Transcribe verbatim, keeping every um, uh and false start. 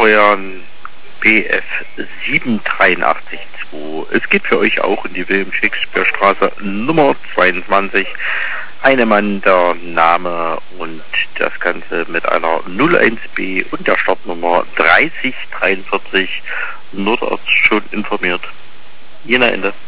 euren B F sieben drei acht zwei. Es geht für euch auch in die Wilhelm-Shakespeare-Straße Nummer zweiundzwanzig. Eine Mann, der Name und das Ganze mit einer null eins B und der Startnummer dreißig dreiundvierzig. Nur dort schon informiert. Jena Ende.